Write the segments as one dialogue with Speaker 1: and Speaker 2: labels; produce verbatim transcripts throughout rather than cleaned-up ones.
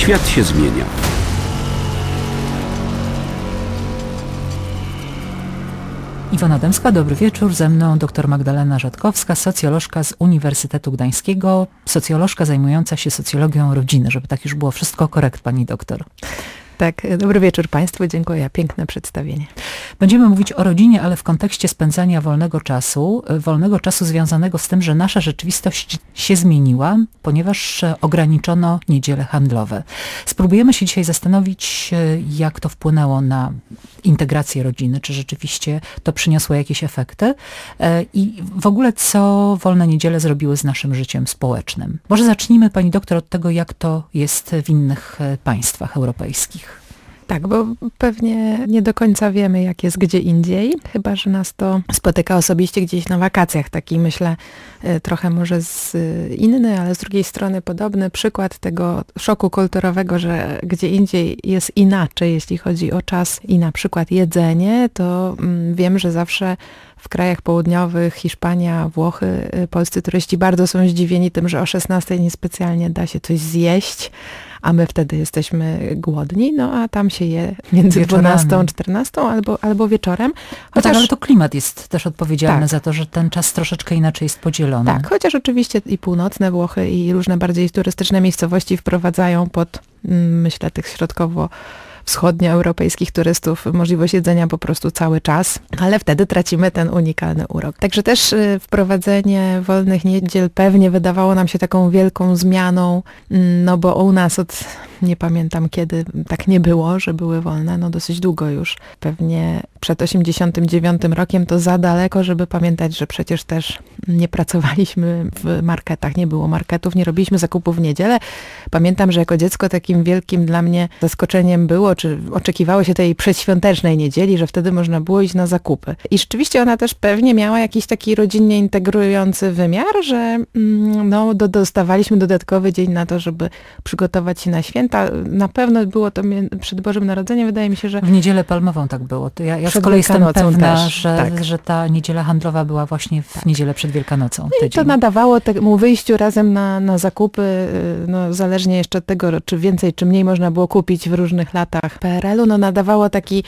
Speaker 1: Świat się zmienia.
Speaker 2: Iwona Dębska, dobry wieczór. Ze mną dr Magdalena Rzadkowska, socjolożka z Uniwersytetu Gdańskiego, socjolożka zajmująca się socjologią rodziny, żeby tak już było wszystko korekt, pani doktor.
Speaker 3: Tak, dobry wieczór Państwu, dziękuję. Piękne przedstawienie.
Speaker 2: Będziemy mówić o rodzinie, ale w kontekście spędzania wolnego czasu, wolnego czasu związanego z tym, że nasza rzeczywistość się zmieniła, ponieważ ograniczono niedziele handlowe. Spróbujemy się dzisiaj zastanowić, jak to wpłynęło na integrację rodziny, czy rzeczywiście to przyniosło jakieś efekty i w ogóle co wolne niedziele zrobiły z naszym życiem społecznym. Może zacznijmy, pani doktor, od tego, jak to jest w innych państwach europejskich.
Speaker 3: Tak, bo pewnie nie do końca wiemy, jak jest gdzie indziej, chyba że nas to spotyka osobiście gdzieś na wakacjach. Taki, myślę, trochę może z inny, ale z drugiej strony podobny przykład tego szoku kulturowego, że gdzie indziej jest inaczej, jeśli chodzi o czas i na przykład jedzenie, to wiem, że zawsze w krajach południowych, Hiszpania, Włochy, polscy turyści bardzo są zdziwieni tym, że o szesnastej niespecjalnie da się coś zjeść, a my wtedy jesteśmy głodni, no a tam się je między dwunastą a czternastą albo, albo wieczorem.
Speaker 2: Chociaż... No tak, ale to klimat jest też odpowiedzialny tak. za to, że ten czas troszeczkę inaczej jest podzielony.
Speaker 3: Tak, chociaż oczywiście i północne Włochy i różne bardziej turystyczne miejscowości wprowadzają pod, myślę, tych środkowo wschodnioeuropejskich turystów możliwość jedzenia po prostu cały czas, ale wtedy tracimy ten unikalny urok. Także też wprowadzenie wolnych niedziel pewnie wydawało nam się taką wielką zmianą, no bo u nas od, nie pamiętam kiedy, tak nie było, że były wolne, no dosyć długo już. Pewnie przed osiemdziesiątym dziewiątym rokiem to za daleko, żeby pamiętać, że przecież też nie pracowaliśmy w marketach, nie było marketów, nie robiliśmy zakupów w niedzielę. Pamiętam, że jako dziecko takim wielkim dla mnie zaskoczeniem było, czy oczekiwało się tej przedświątecznej niedzieli, że wtedy można było iść na zakupy. I rzeczywiście ona też pewnie miała jakiś taki rodzinnie integrujący wymiar, że no, do, dostawaliśmy dodatkowy dzień na to, żeby przygotować się na święta. Na pewno było to przed Bożym Narodzeniem, wydaje mi się, że...
Speaker 2: W Niedzielę Palmową tak było. To ja ja z kolei jestem pewna, też, że, tak. że ta niedziela handlowa była właśnie w tak. niedzielę przed Wielkanocą.
Speaker 3: No i to nadawało temu wyjściu razem na, na zakupy, no zależnie jeszcze od tego, czy więcej, czy mniej można było kupić w różnych latach P R L-u, no nadawało taki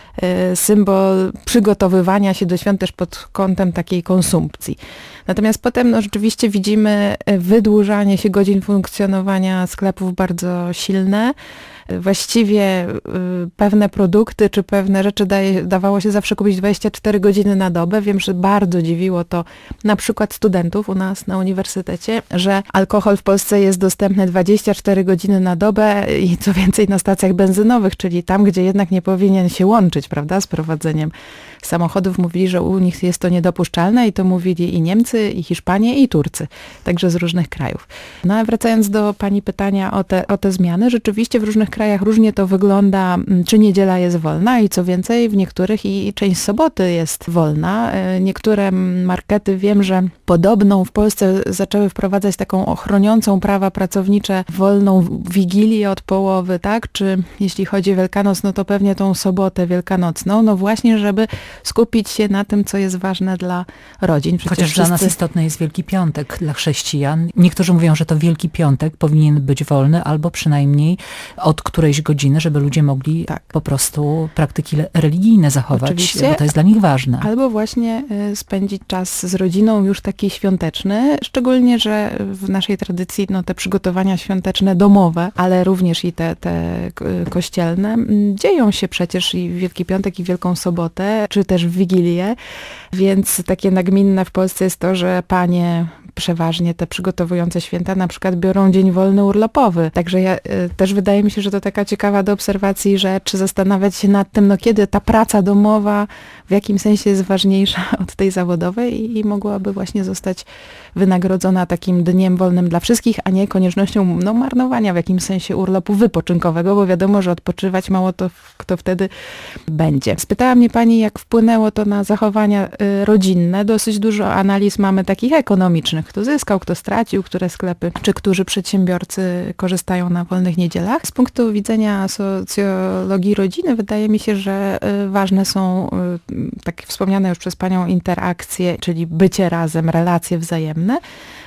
Speaker 3: y, symbol przygotowywania się do świąt też pod kątem takiej konsumpcji. Natomiast potem no, rzeczywiście widzimy wydłużanie się godzin funkcjonowania sklepów bardzo silne. Właściwie y, pewne produkty czy pewne rzeczy daje, dawało się zawsze kupić dwadzieścia cztery godziny na dobę. Wiem, że bardzo dziwiło to na przykład studentów u nas na uniwersytecie, że alkohol w Polsce jest dostępny dwadzieścia cztery godziny na dobę i co więcej na stacjach benzynowych, czyli tam, gdzie jednak nie powinien się łączyć, prawda, z prowadzeniem samochodów. Mówili, że u nich jest to niedopuszczalne i to mówili i Niemcy, i Hiszpanie, i Turcy, także z różnych krajów. No ale wracając do pani pytania o te, o te zmiany, rzeczywiście w różnych krajach różnie to wygląda, czy niedziela jest wolna i co więcej, w niektórych i część soboty jest wolna. Niektóre markety, wiem, że podobną w Polsce zaczęły wprowadzać taką ochroniącą prawa pracownicze wolną wigilię od połowy, tak? Czy jeśli chodzi o Wielkanoc, no to pewnie tą sobotę wielkanocną, no właśnie, żeby skupić się na tym, co jest ważne dla rodzin.
Speaker 2: Przecież Chociaż wszyscy... dla nas istotny jest Wielki Piątek, dla chrześcijan. Niektórzy mówią, że to Wielki Piątek powinien być wolny, albo przynajmniej od którejś godziny, żeby ludzie mogli tak. po prostu praktyki religijne zachować, Oczywiście. bo to jest dla nich ważne.
Speaker 3: Albo właśnie spędzić czas z rodziną już taki świąteczny, szczególnie, że w naszej tradycji no, te przygotowania świąteczne domowe, ale również i te, te kościelne dzieją się przecież i w Wielki Piątek i Wielką Sobotę, czy też w Wigilię, więc takie nagminne w Polsce jest to, że panie przeważnie te przygotowujące święta na przykład biorą dzień wolny urlopowy. Także ja, y, też wydaje mi się, że to taka ciekawa do obserwacji rzecz, zastanawiać się nad tym, no kiedy ta praca domowa w jakim sensie jest ważniejsza od tej zawodowej i, i mogłaby właśnie zostać wynagrodzona takim dniem wolnym dla wszystkich, a nie koniecznością no, marnowania w jakimś sensie urlopu wypoczynkowego, bo wiadomo, że odpoczywać mało to kto wtedy będzie. Spytała mnie pani, jak wpłynęło to na zachowania y, rodzinne. Dosyć dużo analiz mamy takich ekonomicznych, kto zyskał, kto stracił, które sklepy, czy którzy przedsiębiorcy korzystają na wolnych niedzielach. Z punktu widzenia socjologii rodziny wydaje mi się, że y, ważne są y, takie wspomniane już przez panią interakcje, czyli bycie razem, relacje wzajemne.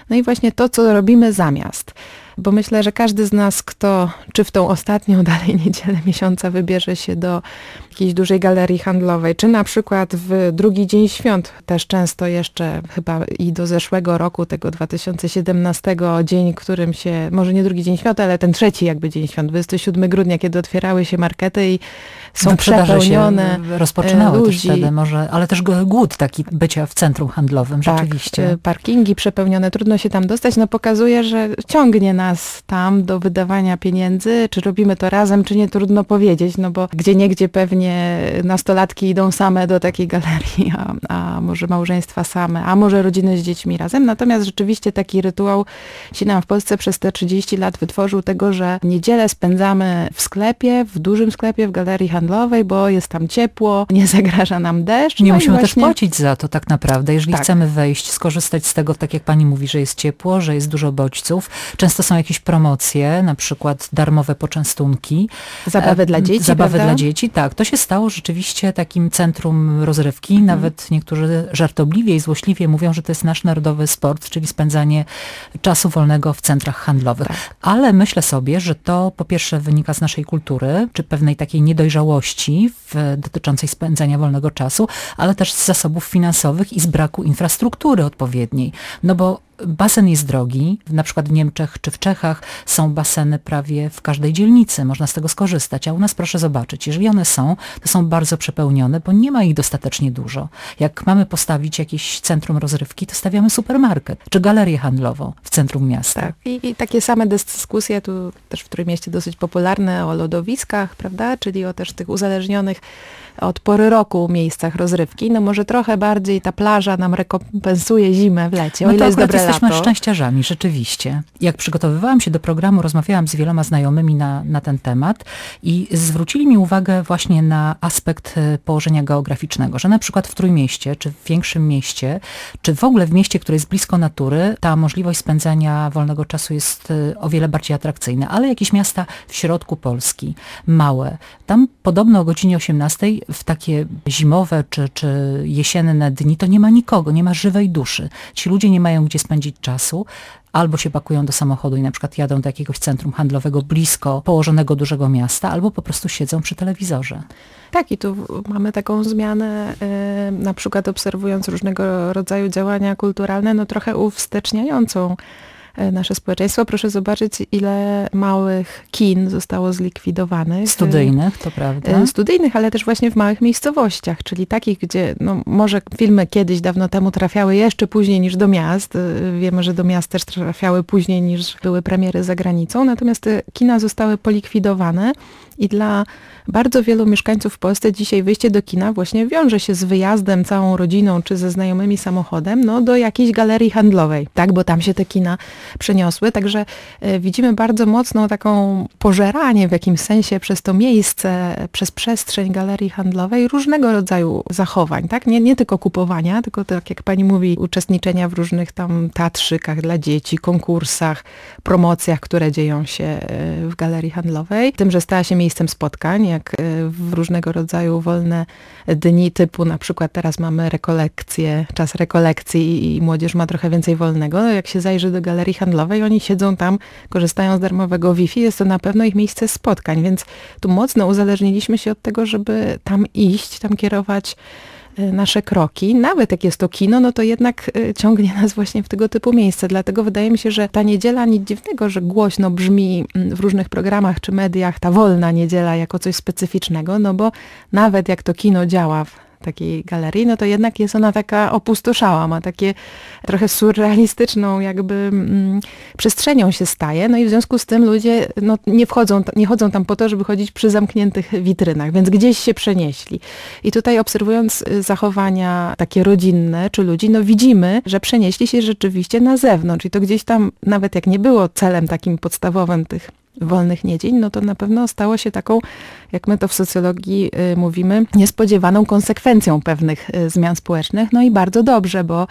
Speaker 3: No i właśnie to, co robimy zamiast. Bo myślę, że każdy z nas, kto czy w tą ostatnią dalej niedzielę miesiąca wybierze się do jakiejś dużej galerii handlowej, czy na przykład w drugi dzień świąt, też często jeszcze chyba i do zeszłego roku, tego dwa tysiące siedemnastego, dzień, którym się, może nie drugi dzień świąt, ale ten trzeci jakby dzień świąt, dwudziestego siódmego grudnia, kiedy otwierały się markety i są przepełnione
Speaker 2: się rozpoczynały
Speaker 3: ludzi.
Speaker 2: też wtedy może, ale też głód taki bycia w centrum handlowym,
Speaker 3: tak,
Speaker 2: rzeczywiście.
Speaker 3: Parkingi przepełnione, trudno się tam dostać, no pokazuje, że ciągnie nas tam do wydawania pieniędzy, czy robimy to razem, czy nie, trudno powiedzieć, no bo gdzieniegdzie pewnie nastolatki idą same do takiej galerii, a, a może małżeństwa same, a może rodziny z dziećmi razem, natomiast rzeczywiście taki rytuał się nam w Polsce przez te trzydzieści lat wytworzył tego, że niedzielę spędzamy w sklepie, w dużym sklepie, w galerii handlowej, bo jest tam ciepło, nie zagraża nam deszcz.
Speaker 2: Nie
Speaker 3: no
Speaker 2: musimy
Speaker 3: właśnie...
Speaker 2: też płacić za to tak naprawdę. Jeżeli
Speaker 3: tak.
Speaker 2: chcemy wejść, skorzystać z tego, tak jak pani mówi, że jest ciepło, że jest dużo bodźców. Często są jakieś promocje, na przykład darmowe poczęstunki.
Speaker 3: Zabawy dla dzieci,
Speaker 2: Zabawy
Speaker 3: prawda?
Speaker 2: dla dzieci, tak. To się stało rzeczywiście takim centrum rozrywki.
Speaker 3: Mhm.
Speaker 2: Nawet niektórzy żartobliwie i złośliwie mówią, że to jest nasz narodowy sport, czyli spędzanie czasu wolnego w centrach handlowych.
Speaker 3: Tak.
Speaker 2: Ale myślę sobie, że to po pierwsze wynika z naszej kultury, czy pewnej takiej niedojrzałości w, dotyczącej spędzania wolnego czasu, ale też z zasobów finansowych i z braku infrastruktury odpowiedniej. No bo basen jest drogi, na przykład w Niemczech czy w Czechach są baseny prawie w każdej dzielnicy, można z tego skorzystać, a u nas proszę zobaczyć, jeżeli one są, to są bardzo przepełnione, bo nie ma ich dostatecznie dużo. Jak mamy postawić jakieś centrum rozrywki, to stawiamy supermarket czy galerię handlową w centrum miasta.
Speaker 3: Tak. I, I takie same dyskusje, tu też w Trójmieście dosyć popularne, o lodowiskach, prawda, czyli o też tych uzależnionych od pory roku miejscach rozrywki. No może trochę bardziej ta plaża nam rekompensuje zimę w lecie, o
Speaker 2: no
Speaker 3: ile
Speaker 2: to
Speaker 3: jest dobre
Speaker 2: jesteśmy
Speaker 3: lato.
Speaker 2: szczęściarzami, rzeczywiście. Jak przygotowywałam się do programu, rozmawiałam z wieloma znajomymi na, na ten temat i zwrócili mi uwagę właśnie na aspekt położenia geograficznego, że na przykład w Trójmieście, czy w większym mieście, czy w ogóle w mieście, które jest blisko natury, ta możliwość spędzania wolnego czasu jest o wiele bardziej atrakcyjna. Ale jakieś miasta w środku Polski, małe, tam podobno o godzinie osiemnastej w takie zimowe czy, czy jesienne dni to nie ma nikogo, nie ma żywej duszy. Ci ludzie nie mają gdzie spędzić czasu, albo się pakują do samochodu i na przykład jadą do jakiegoś centrum handlowego blisko położonego dużego miasta, albo po prostu siedzą przy telewizorze.
Speaker 3: Tak, i tu mamy taką zmianę, y, na przykład obserwując różnego rodzaju działania kulturalne, no trochę uwsteczniającą nasze społeczeństwo. Proszę zobaczyć, ile małych kin zostało zlikwidowanych.
Speaker 2: Studyjnych, to prawda.
Speaker 3: Studyjnych, ale też właśnie w małych miejscowościach, czyli takich, gdzie no, może filmy kiedyś, dawno temu trafiały jeszcze później niż do miast. Wiemy, że do miast też trafiały później niż były premiery za granicą, natomiast te kina zostały polikwidowane i dla bardzo wielu mieszkańców w Polsce dzisiaj wyjście do kina właśnie wiąże się z wyjazdem całą rodziną czy ze znajomymi samochodem no, do jakiejś galerii handlowej, tak, bo tam się te kina przeniosły, także y, widzimy bardzo mocną taką pożeranie w jakimś sensie przez to miejsce, przez przestrzeń galerii handlowej różnego rodzaju zachowań, tak, nie, nie tylko kupowania, tylko tak jak pani mówi, uczestniczenia w różnych tam teatrzykach dla dzieci, konkursach, promocjach, które dzieją się w galerii handlowej, tym, że stała się miejscem spotkań, jak w różnego rodzaju wolne dni typu na przykład teraz mamy rekolekcje, czas rekolekcji i młodzież ma trochę więcej wolnego. Jak się zajrzy do galerii handlowej, oni siedzą tam, korzystają z darmowego Wi-Fi, jest to na pewno ich miejsce spotkań, więc tu mocno uzależniliśmy się od tego, żeby tam iść, tam kierować nasze kroki. Nawet jak jest to kino, no to jednak ciągnie nas właśnie w tego typu miejsce. Dlatego wydaje mi się, że ta niedziela, nic dziwnego, że głośno brzmi w różnych programach czy mediach ta wolna niedziela jako coś specyficznego, no bo nawet jak to kino działa w takiej galerii, no to jednak jest ona taka opustoszała, ma takie trochę surrealistyczną jakby mm, przestrzenią się staje, no i w związku z tym ludzie no, nie wchodzą, nie chodzą tam po to, żeby chodzić przy zamkniętych witrynach, więc gdzieś się przenieśli. I tutaj obserwując zachowania takie rodzinne czy ludzi, no widzimy, że przenieśli się rzeczywiście na zewnątrz i to gdzieś tam, nawet jak nie było celem takim podstawowym tych wolnych niedzień, no to na pewno stało się taką, jak my to w socjologii y, mówimy, niespodziewaną konsekwencją pewnych y, zmian społecznych. No i bardzo dobrze, bo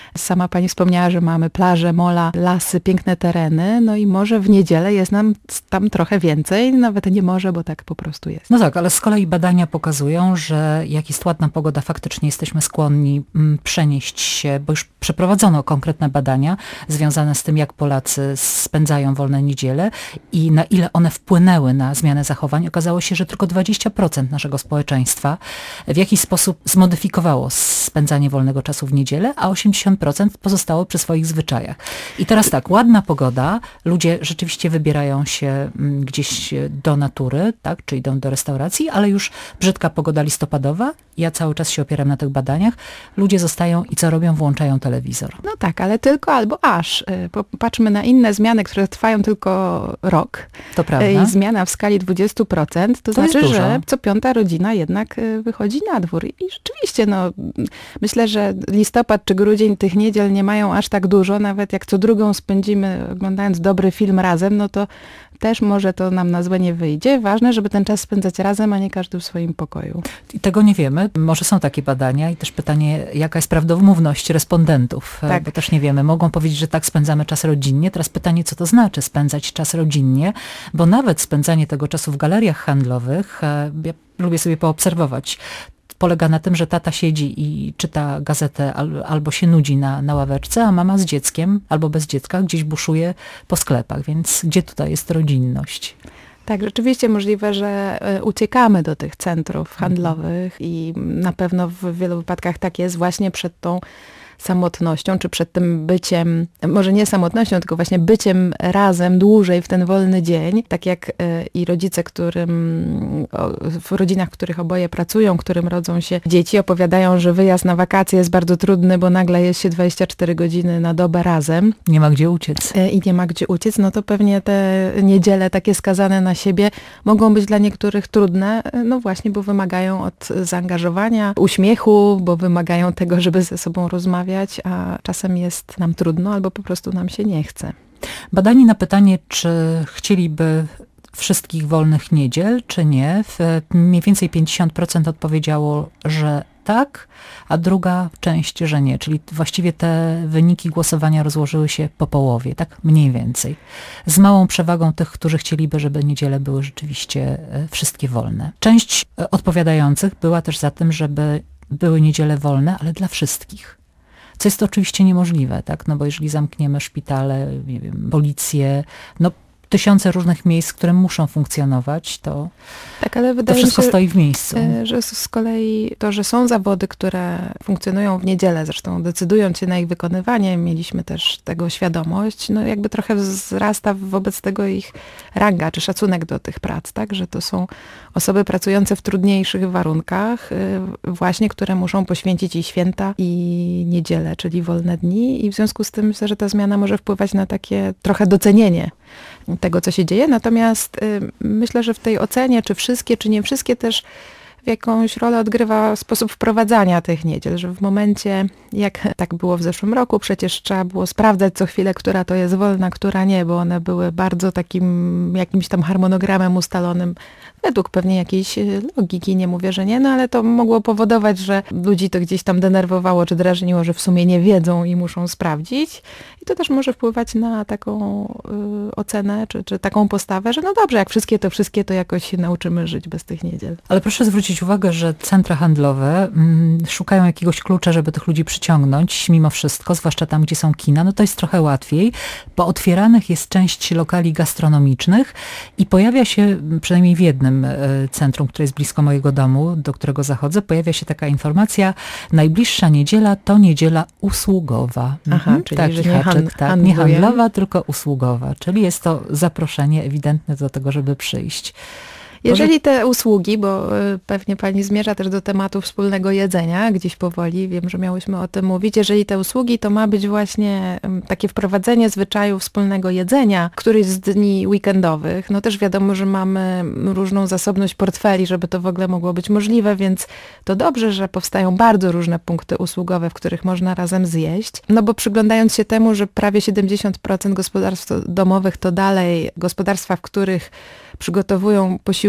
Speaker 3: Sama pani wspomniała, że mamy plaże, mola, lasy, piękne tereny, no i może w niedzielę jest nam tam trochę więcej, nawet nie może, bo tak po prostu jest.
Speaker 2: No tak, ale z kolei badania pokazują, że jak jest ładna pogoda, faktycznie jesteśmy skłonni mm, przenieść się, bo już przeprowadzono konkretne badania związane z tym, jak Polacy spędzają wolne niedziele i na ile one wpłynęły na zmianę zachowań. Okazało się, że tylko dwadzieścia procent naszego społeczeństwa w jakiś sposób zmodyfikowało spędzanie wolnego czasu w niedzielę, a osiemdziesiąt procent pozostało przy swoich zwyczajach. I teraz tak, ładna pogoda, ludzie rzeczywiście wybierają się mm, gdzieś do natury, tak, czy idą do restauracji, ale już brzydka pogoda listopadowa, ja cały czas się opieram na tych badaniach, ludzie zostają i co robią? Włączają telewizor.
Speaker 3: No tak, ale tylko albo aż. Popatrzmy na inne zmiany, które trwają tylko rok.
Speaker 2: To prawda.
Speaker 3: I zmiana w skali dwadzieścia procent, to,
Speaker 2: To jest
Speaker 3: znaczy,
Speaker 2: dużo.
Speaker 3: że co piąta rodzina jednak wychodzi na dwór. I rzeczywiście, no, myślę, że listopad czy grudzień tych niedziel nie mają aż tak dużo, nawet jak co drugą spędzimy oglądając dobry film razem, no to też może to nam na złe nie wyjdzie. Ważne, żeby ten czas spędzać razem, a nie każdy w swoim pokoju.
Speaker 2: I tego nie wiemy. Może są takie badania i też pytanie, jaka jest prawdomówność respondentów,
Speaker 3: Tak.
Speaker 2: bo też nie wiemy. Mogą powiedzieć, że tak, spędzamy czas rodzinnie. Teraz pytanie, co to znaczy spędzać czas rodzinnie, bo nawet spędzanie tego czasu w galeriach handlowych, ja lubię sobie poobserwować, polega na tym, że tata siedzi i czyta gazetę al, albo się nudzi na, na ławeczce, a mama z dzieckiem albo bez dziecka gdzieś buszuje po sklepach, więc gdzie tutaj jest rodzinność?
Speaker 3: Tak, rzeczywiście możliwe, że uciekamy do tych centrów handlowych i na pewno w wielu wypadkach tak jest właśnie przed tą samotnością, czy przed tym byciem, może nie samotnością, tylko właśnie byciem razem dłużej w ten wolny dzień, tak jak i rodzice, którym, w rodzinach, w których oboje pracują, którym rodzą się dzieci, opowiadają, że wyjazd na wakacje jest bardzo trudny, bo nagle jest się dwadzieścia cztery godziny na dobę razem.
Speaker 2: Nie ma gdzie uciec.
Speaker 3: I nie ma gdzie uciec, no to pewnie te niedziele takie skazane na siebie mogą być dla niektórych trudne, no właśnie, bo wymagają od zaangażowania, uśmiechu, bo wymagają tego, żeby ze sobą rozmawiać, a czasem jest nam trudno albo po prostu nam się nie chce.
Speaker 2: Badani na pytanie, czy chcieliby wszystkich wolnych niedziel, czy nie, mniej więcej pięćdziesiąt procent odpowiedziało, że tak, a druga część, że nie. Czyli właściwie te wyniki głosowania rozłożyły się po połowie, tak mniej więcej. Z małą przewagą tych, którzy chcieliby, żeby niedziele były rzeczywiście wszystkie wolne. Część odpowiadających była też za tym, żeby były niedziele wolne, ale dla wszystkich. Co jest to oczywiście niemożliwe, tak? No bo jeżeli zamkniemy szpitale, nie wiem, policję, no tysiące różnych miejsc, które muszą funkcjonować, to,
Speaker 3: tak, ale
Speaker 2: to
Speaker 3: wydaje
Speaker 2: wszystko
Speaker 3: mi się,
Speaker 2: stoi w miejscu.
Speaker 3: że z kolei to, że są zawody, które funkcjonują w niedzielę, zresztą decydując się na ich wykonywanie, mieliśmy też tego świadomość, no jakby trochę wzrasta wobec tego ich ranga, czy szacunek do tych prac, tak, że to są osoby pracujące w trudniejszych warunkach, właśnie, które muszą poświęcić i święta, i niedzielę, czyli wolne dni, i w związku z tym myślę, że ta zmiana może wpływać na takie trochę docenienie tego, co się dzieje. Natomiast y, myślę, że w tej ocenie, czy wszystkie, czy nie wszystkie, też w jakąś rolę odgrywa sposób wprowadzania tych niedziel, że w momencie, jak tak było w zeszłym roku, przecież trzeba było sprawdzać co chwilę, która to jest wolna, która nie, bo one były bardzo takim jakimś tam harmonogramem ustalonym według pewnie jakiejś logiki, nie mówię, że nie, no ale to mogło powodować, że ludzi to gdzieś tam denerwowało czy drażniło, że w sumie nie wiedzą i muszą sprawdzić. I to też może wpływać na taką y, ocenę, czy, czy taką postawę, że no dobrze, jak wszystkie to wszystkie, to jakoś się nauczymy żyć bez tych niedziel.
Speaker 2: Ale proszę zwrócić uwagę, że centra handlowe mm, szukają jakiegoś klucza, żeby tych ludzi przyciągnąć mimo wszystko, zwłaszcza tam, gdzie są kina. No to jest trochę łatwiej, bo otwieranych jest część lokali gastronomicznych i pojawia się, przynajmniej w jednym centrum, które jest blisko mojego domu, do którego zachodzę, pojawia się taka informacja: najbliższa niedziela to niedziela usługowa.
Speaker 3: Aha,
Speaker 2: mhm,
Speaker 3: czyli
Speaker 2: taki
Speaker 3: że nie,
Speaker 2: haczyk,
Speaker 3: han-
Speaker 2: tak, nie
Speaker 3: handlujemy.
Speaker 2: handlowa, tylko usługowa. Czyli jest to zaproszenie ewidentne do tego, żeby przyjść.
Speaker 3: Jeżeli te usługi, bo y, pewnie pani zmierza też do tematu wspólnego jedzenia, gdzieś powoli, wiem, że miałyśmy o tym mówić, jeżeli te usługi, to ma być właśnie y, takie wprowadzenie zwyczaju wspólnego jedzenia, któryś z dni weekendowych. No też wiadomo, że mamy różną zasobność portfeli, żeby to w ogóle mogło być możliwe, więc to dobrze, że powstają bardzo różne punkty usługowe, w których można razem zjeść. No bo przyglądając się temu, że prawie siedemdziesiąt procent gospodarstw domowych to dalej gospodarstwa, w których przygotowują posiłki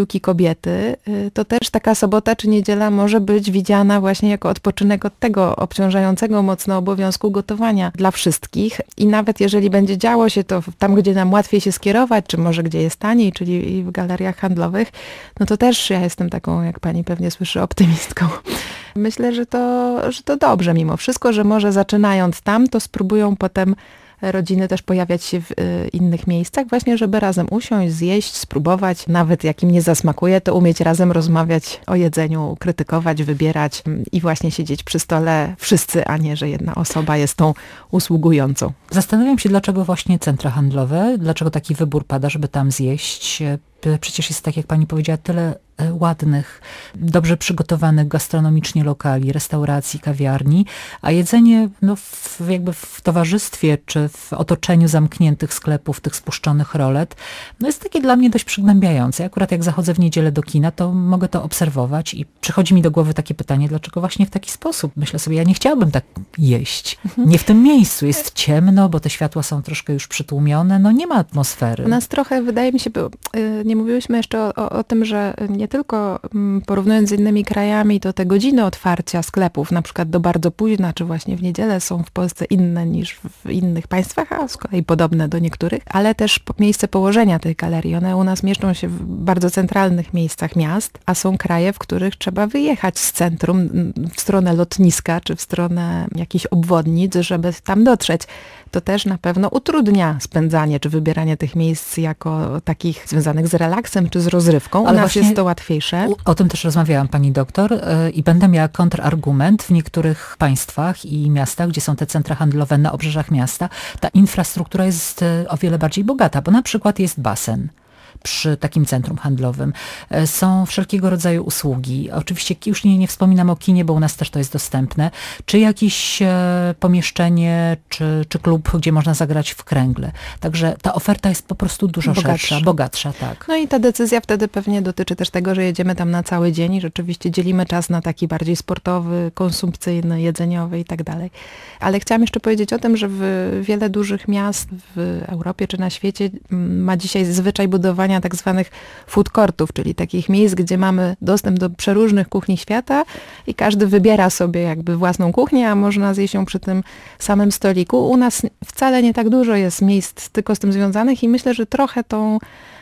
Speaker 3: wysiłki kobiety, to też taka sobota czy niedziela może być widziana właśnie jako odpoczynek od tego obciążającego mocno obowiązku gotowania dla wszystkich. I nawet jeżeli będzie działo się to tam, gdzie nam łatwiej się skierować, czy może gdzie jest taniej, czyli w galeriach handlowych, no to też ja jestem taką, jak pani pewnie słyszy, optymistką. Myślę, że to, że to dobrze mimo wszystko, że może zaczynając tam, to spróbują potem rodziny też pojawiać się w y, innych miejscach, właśnie żeby razem usiąść, zjeść, spróbować, nawet jak im nie zasmakuje, to umieć razem rozmawiać o jedzeniu, krytykować, wybierać y, i właśnie siedzieć przy stole wszyscy, a nie, że jedna osoba jest tą usługującą.
Speaker 2: Zastanawiam się, dlaczego właśnie centra handlowe, dlaczego taki wybór pada, żeby tam zjeść. Przecież jest, tak jak pani powiedziała, tyle ładnych, dobrze przygotowanych gastronomicznie lokali, restauracji, kawiarni, a jedzenie no, w, jakby w towarzystwie czy w otoczeniu zamkniętych sklepów, tych spuszczonych rolet, no jest takie dla mnie dość przygnębiające. Akurat jak zachodzę w niedzielę do kina, to mogę to obserwować i przychodzi mi do głowy takie pytanie, dlaczego właśnie w taki sposób? Myślę sobie, ja nie chciałabym tak jeść. Nie w tym miejscu. Jest ciemno, bo te światła są troszkę już przytłumione, no nie ma atmosfery.
Speaker 3: U nas trochę, wydaje mi się, bo, yy, nie mówiłyśmy jeszcze o, o, o tym, że nie tylko porównując z innymi krajami, to te godziny otwarcia sklepów, na przykład do bardzo późna, czy właśnie w niedzielę są w Polsce inne niż w innych państwach, a z kolei podobne do niektórych, ale też miejsce położenia tych galerii. One u nas mieszczą się w bardzo centralnych miejscach miast, a są kraje, w których trzeba wyjechać z centrum w stronę lotniska, czy w stronę jakichś obwodnic, żeby tam dotrzeć. To też na pewno utrudnia spędzanie, czy wybieranie tych miejsc jako takich związanych z relaksem, czy z rozrywką.
Speaker 2: Ale
Speaker 3: u nas jest to łatwiejsze.
Speaker 2: O tym też rozmawiałam, pani doktor, i będę miała kontrargument. W niektórych państwach i miastach, gdzie są te centra handlowe na obrzeżach miasta, ta infrastruktura jest o wiele bardziej bogata, bo na przykład jest basen przy takim centrum handlowym. Są wszelkiego rodzaju usługi. Oczywiście już nie, nie wspominam o kinie, bo u nas też to jest dostępne. Czy jakieś e, pomieszczenie, czy, czy klub, gdzie można zagrać w kręgle. Także ta oferta jest po prostu dużo
Speaker 3: Bogatsza.
Speaker 2: szersza, bogatsza, tak.
Speaker 3: No i ta decyzja wtedy pewnie dotyczy też tego, że jedziemy tam na cały dzień i rzeczywiście dzielimy czas na taki bardziej sportowy, konsumpcyjny, jedzeniowy i tak dalej. Ale chciałam jeszcze powiedzieć o tym, że w wiele dużych miast w Europie czy na świecie ma dzisiaj zwyczaj budowania tak zwanych food courtów, czyli takich miejsc, gdzie mamy dostęp do przeróżnych kuchni świata i każdy wybiera sobie jakby własną kuchnię, a można zjeść ją przy tym samym stoliku. U nas wcale nie tak dużo jest miejsc tylko z tym związanych i myślę, że trochę tą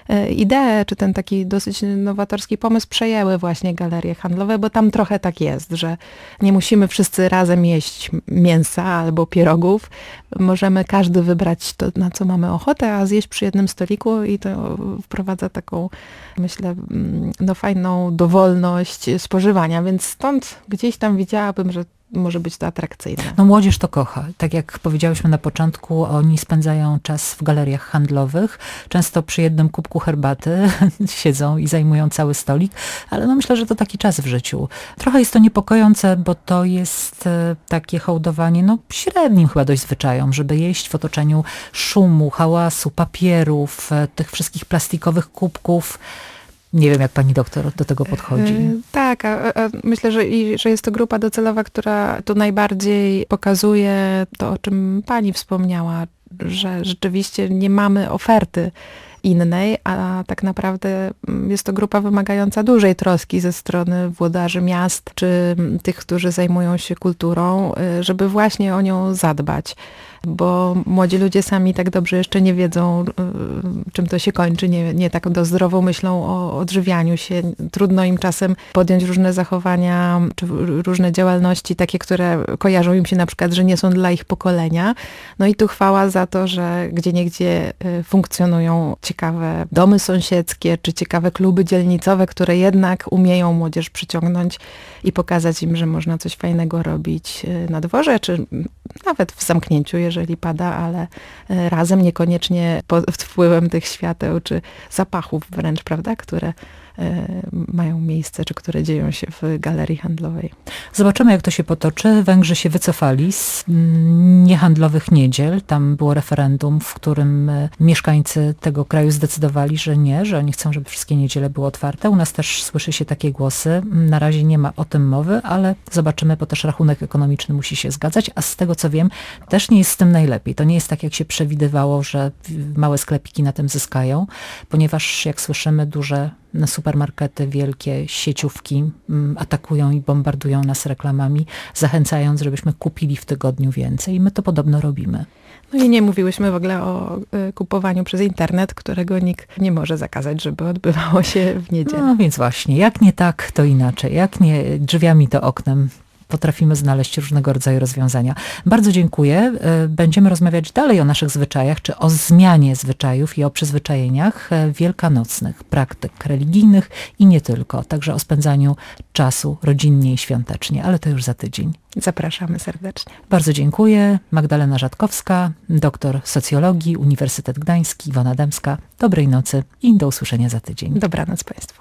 Speaker 3: ideę, czy ten taki dosyć nowatorski pomysł przejęły właśnie galerie handlowe, bo tam trochę tak jest, że nie musimy wszyscy razem jeść mięsa albo pierogów. Możemy każdy wybrać to, na co mamy ochotę, a zjeść przy jednym stoliku i to wprowadza taką, myślę, no fajną dowolność spożywania, więc stąd gdzieś tam widziałabym, że może być to atrakcyjne.
Speaker 2: No młodzież to kocha. Tak jak powiedziałyśmy na początku, oni spędzają czas w galeriach handlowych. Często przy jednym kubku herbaty siedzą i zajmują cały stolik, ale no myślę, że to taki czas w życiu. Trochę jest to niepokojące, bo to jest takie hołdowanie, no średnim chyba dość zwyczajom, żeby jeść w otoczeniu szumu, hałasu, papierów, tych wszystkich plastikowych kubków. Nie wiem, jak pani doktor do tego podchodzi.
Speaker 3: Yy, tak, a, a myślę, że, i, że jest to grupa docelowa, która tu najbardziej pokazuje to, o czym pani wspomniała, że rzeczywiście nie mamy oferty innej, a tak naprawdę jest to grupa wymagająca dużej troski ze strony włodarzy miast, czy tych, którzy zajmują się kulturą, żeby właśnie o nią zadbać. Bo młodzi ludzie sami tak dobrze jeszcze nie wiedzą, czym to się kończy, nie, nie tak do zdrową myślą o odżywianiu się. Trudno im czasem podjąć różne zachowania, czy różne działalności, takie, które kojarzą im się na przykład, że nie są dla ich pokolenia. No i tu chwała za to, że gdzieniegdzie funkcjonują ciekawe domy sąsiedzkie, czy ciekawe kluby dzielnicowe, które jednak umieją młodzież przyciągnąć i pokazać im, że można coś fajnego robić na dworze, czy nawet w zamknięciu, jeżeli pada, ale razem, niekoniecznie pod wpływem tych świateł, czy zapachów wręcz, prawda, które mają miejsce, czy które dzieją się w galerii handlowej.
Speaker 2: Zobaczymy, jak to się potoczy. Węgrzy się wycofali z niehandlowych niedziel. Tam było referendum, w którym mieszkańcy tego kraju zdecydowali, że nie, że oni chcą, żeby wszystkie niedziele były otwarte. U nas też słyszy się takie głosy. Na razie nie ma o tym mowy, ale zobaczymy, bo też rachunek ekonomiczny musi się zgadzać, a z tego, co wiem, też nie jest z tym najlepiej. To nie jest tak, jak się przewidywało, że małe sklepiki na tym zyskają, ponieważ, jak słyszymy, duże supermarkety, wielkie sieciówki mm, atakują i bombardują nas reklamami, zachęcając, żebyśmy kupili w tygodniu więcej. I my to podobno robimy.
Speaker 3: No i nie mówiłyśmy w ogóle o y, kupowaniu przez internet, którego nikt nie może zakazać, żeby odbywało się w niedzielę.
Speaker 2: No więc właśnie, jak nie tak, to inaczej. Jak nie drzwiami, to oknem. Potrafimy znaleźć różnego rodzaju rozwiązania. Bardzo dziękuję. Będziemy rozmawiać dalej o naszych zwyczajach, czy o zmianie zwyczajów i o przyzwyczajeniach wielkanocnych, praktyk religijnych i nie tylko. Także o spędzaniu czasu rodzinnie i świątecznie, ale to już za tydzień.
Speaker 3: Zapraszamy serdecznie.
Speaker 2: Bardzo dziękuję. Magdalena Rzatkowska, doktor socjologii, Uniwersytet Gdański, Iwona Dębska. Dobrej nocy i do usłyszenia za tydzień.
Speaker 3: Dobranoc Państwu.